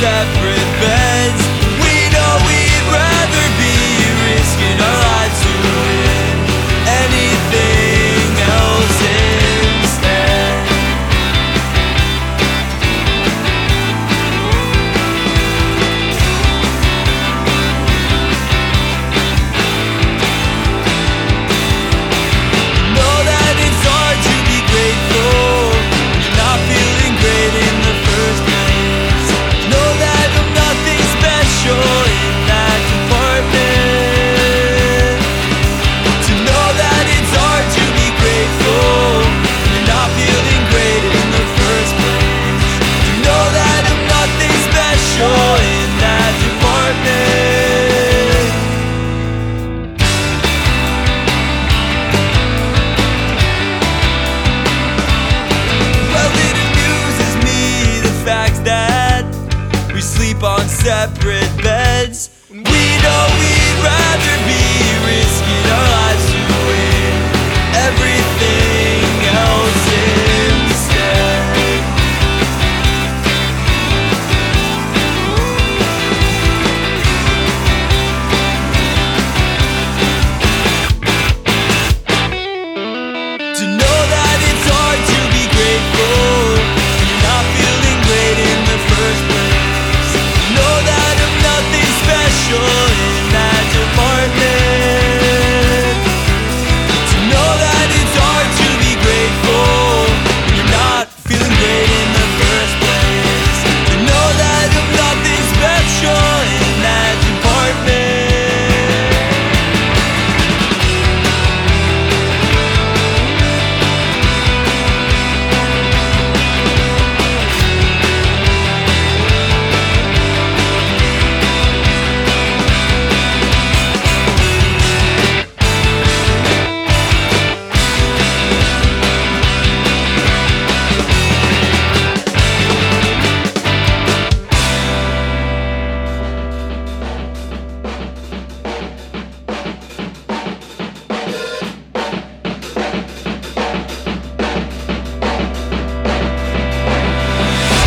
separate beds. We know we'd rather be risking our lives to win anything else instead. Know that it's hard to be grateful when you're not feeling great in the first place. Know that I'm nothing special in that department. To know that it's hard to be grateful when you're not feeling great in the first place. To know that I'm nothing special in that department. Well, it amuses me, the fact that we sleep on separate beds.